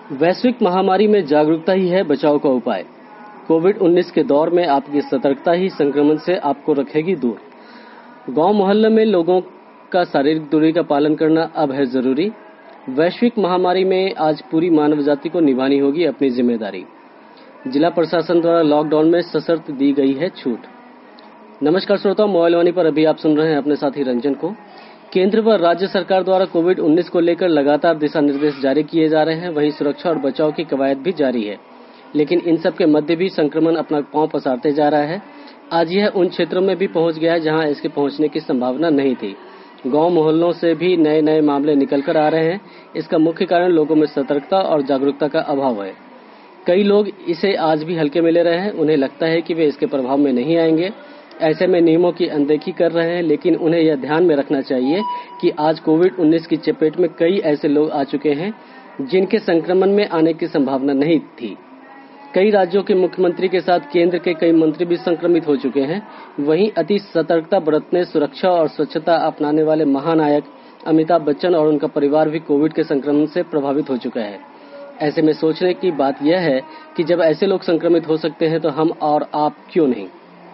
वैश्विक महामारी में जागरूकता ही है बचाव का उपाय। कोविड-19 के दौर में आपकी सतर्कता ही संक्रमण से आपको रखेगी दूर। गांव मोहल्ले में लोगों का शारीरिक दूरी का पालन करना अब है जरूरी। वैश्विक महामारी में आज पूरी मानव जाति को निभानी होगी अपनी जिम्मेदारी। जिला प्रशासन द्वारा लॉकडाउन में सशर्त दी गई है छूट। नमस्कार श्रोताओं, मोबाइल वाणी पर अभी आप सुन रहे हैं अपने साथी रंजन को। केंद्र व राज्य सरकार द्वारा कोविड-19 को लेकर लगातार दिशा निर्देश जारी किए जा रहे हैं। वहीं सुरक्षा और बचाव की कवायद भी जारी है, लेकिन इन सब के मध्य भी संक्रमण अपना पांव पसारते जा रहा है। आज यह उन क्षेत्रों में भी पहुंच गया है जहां इसके पहुंचने की संभावना नहीं थी। गांव मोहल्लों से भी नए नए मामले निकलकर आ रहे हैं। इसका मुख्य कारण लोगों में सतर्कता और जागरूकता का अभाव है। कई लोग इसे आज भी हल्के में ले रहे हैं। उन्हें लगता है कि वे इसके प्रभाव में नहीं आएंगे। ऐसे में नियमों की अनदेखी कर रहे हैं, लेकिन उन्हें यह ध्यान में रखना चाहिए कि आज कोविड-19 की चपेट में कई ऐसे लोग आ चुके हैं जिनके संक्रमण में आने की संभावना नहीं थी। कई राज्यों के मुख्यमंत्री के साथ केंद्र के कई मंत्री भी संक्रमित हो चुके हैं। वहीं अति सतर्कता बरतने, सुरक्षा और स्वच्छता अपनाने वाले महानायक अमिताभ बच्चन और उनका परिवार भी कोविड के संक्रमण से प्रभावित हो चुका है। ऐसे में सोचने की बात यह है कि जब ऐसे लोग संक्रमित हो सकते हैं तो हम और आप क्यों नहीं।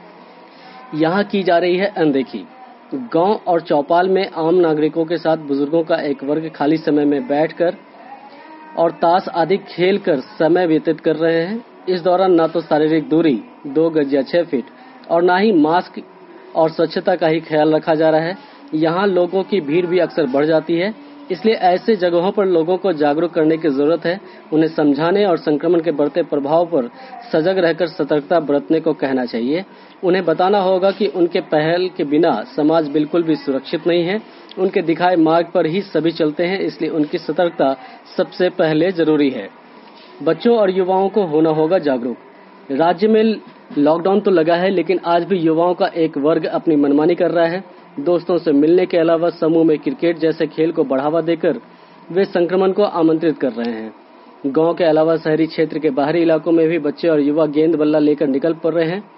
यहाँ की जा रही है अनदेखी। गांव और चौपाल में आम नागरिकों के साथ बुजुर्गों का एक वर्ग खाली समय में बैठकर और ताश आदि खेलकर समय व्यतीत कर रहे हैं। इस दौरान ना तो शारीरिक दूरी 2 गज या 6 फीट और ना ही मास्क और स्वच्छता का ही ख्याल रखा जा रहा है। यहाँ लोगों की भीड़ भी अक्सर बढ़ जाती है, इसलिए ऐसे जगहों पर लोगों को जागरूक करने की जरूरत है। उन्हें समझाने और संक्रमण के बढ़ते प्रभाव पर सजग रहकर सतर्कता बरतने को कहना चाहिए। उन्हें बताना होगा कि उनके पहल के बिना समाज बिल्कुल भी सुरक्षित नहीं है। उनके दिखाए मार्ग पर ही सभी चलते हैं, इसलिए उनकी सतर्कता सबसे पहले जरूरी है। बच्चों और युवाओं को होना होगा जागरूक। राज्य में लॉकडाउन तो लगा है, लेकिन आज भी युवाओं का एक वर्ग अपनी मनमानी कर रहा है। दोस्तों से मिलने के अलावा समूह में क्रिकेट जैसे खेल को बढ़ावा देकर वे संक्रमण को आमंत्रित कर रहे हैं। गांव के अलावा शहरी क्षेत्र के बाहरी इलाकों में भी बच्चे और युवा गेंद बल्ला लेकर निकल पड़ रहे हैं।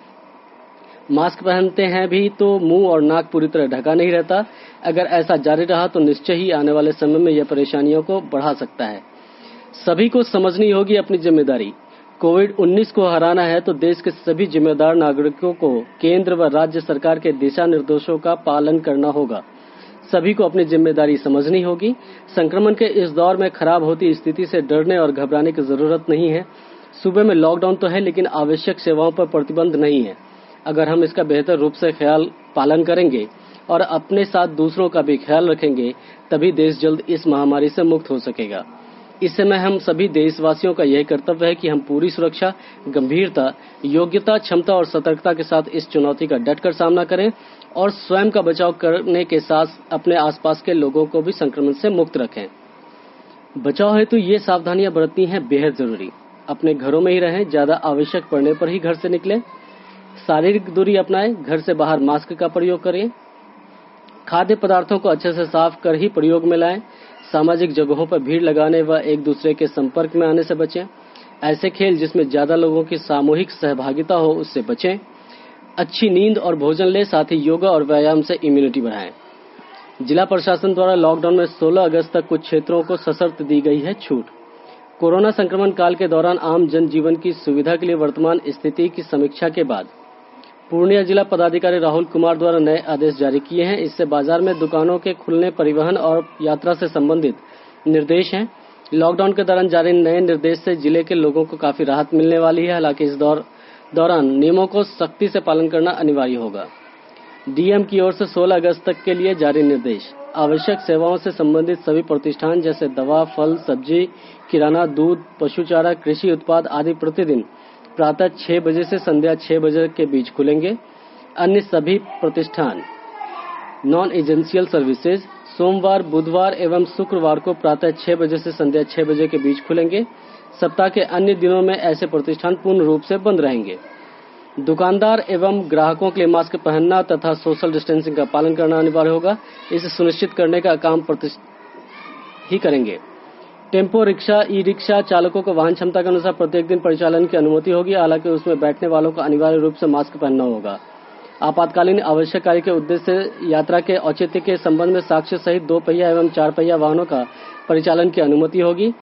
मास्क पहनते हैं भी तो मुंह और नाक पूरी तरह ढका नहीं रहता। अगर ऐसा जारी रहा तो निश्चय ही आने वाले समय में यह परेशानियों को बढ़ा सकता है। सभी को समझनी होगी अपनी जिम्मेदारी। कोविड-19 को हराना है तो देश के सभी जिम्मेदार नागरिकों को केंद्र व राज्य सरकार के दिशा निर्देशों का पालन करना होगा। सभी को अपनी जिम्मेदारी समझनी होगी। संक्रमण के इस दौर में खराब होती स्थिति से डरने और घबराने की जरूरत नहीं है। सूबे में लॉकडाउन तो है, लेकिन आवश्यक सेवाओं पर प्रतिबंध नहीं है। अगर हम इसका बेहतर रूप से पालन करेंगे और अपने साथ दूसरों का भी ख्याल रखेंगे, तभी देश जल्द इस महामारी से मुक्त हो सकेगा। इस समय हम सभी देशवासियों का यह कर्तव्य है कि हम पूरी सुरक्षा, गंभीरता, योग्यता, क्षमता और सतर्कता के साथ इस चुनौती का डटकर सामना करें और स्वयं का बचाव करने के साथ अपने आसपास के लोगों को भी संक्रमण से मुक्त रखें। बचाव हेतु ये सावधानियां बरतनी है बेहद जरूरी। अपने घरों में ही रहें, ज्यादा आवश्यक पड़ने पर ही घर से निकलें। शारीरिक दूरी अपनाएं, घर से बाहर मास्क का प्रयोग करें। खाद्य पदार्थों को अच्छे से साफ कर ही प्रयोग में लाएं। सामाजिक जगहों पर भीड़ लगाने व एक दूसरे के संपर्क में आने से बचें। ऐसे खेल जिसमें ज्यादा लोगों की सामूहिक सहभागिता हो उससे बचें। अच्छी नींद और भोजन लें, साथ ही योगा और व्यायाम से इम्यूनिटी बढ़ाएं। जिला प्रशासन द्वारा लॉकडाउन में 16 अगस्त तक कुछ क्षेत्रों को सशर्त दी गई है छूट। कोरोना संक्रमण काल के दौरान आम जनजीवन की सुविधा के लिए वर्तमान स्थिति की समीक्षा के बाद पूर्णिया जिला पदाधिकारी राहुल कुमार द्वारा नए आदेश जारी किए हैं। इससे बाजार में दुकानों के खुलने, परिवहन और यात्रा से संबंधित निर्देश हैं। लॉकडाउन के दौरान जारी नए निर्देश से जिले के लोगों को काफी राहत मिलने वाली है। हालांकि इस दौरान नियमों को सख्ती से पालन करना अनिवार्य होगा। डीएम की ओर से 16 अगस्त तक के लिए जारी निर्देश। आवश्यक सेवाओं से संबंधित सभी प्रतिष्ठान जैसे दवा, फल, सब्जी, किराना, दूध, पशु चारा, कृषि उत्पाद आदि प्रतिदिन प्रातः 6 बजे से संध्या 6 बजे के बीच खुलेंगे। अन्य सभी प्रतिष्ठान नॉन एजेंशियल सर्विसेज सोमवार, बुधवार एवं शुक्रवार को प्रातः 6 बजे से संध्या 6 बजे के बीच खुलेंगे। सप्ताह के अन्य दिनों में ऐसे प्रतिष्ठान पूर्ण रूप से बंद रहेंगे। दुकानदार एवं ग्राहकों के लिए मास्क पहनना तथा सोशल डिस्टेंसिंग का पालन करना अनिवार्य होगा। इसे सुनिश्चित करने का काम प्रतिष्ठान ही करेंगे। टेम्पो रिक्शा, ई रिक्शा चालकों को वाहन क्षमता के अनुसार प्रत्येक दिन परिचालन की अनुमति होगी। हालांकि उसमें बैठने वालों को अनिवार्य रूप से मास्क पहनना होगा। आपातकालीन आवश्यक कार्य के उद्देश्य से यात्रा के औचित्य के संबंध में साक्ष्य सहित 2 पहिया एवं 4 पहिया वाहनों का परिचालन की अनुमति होगी।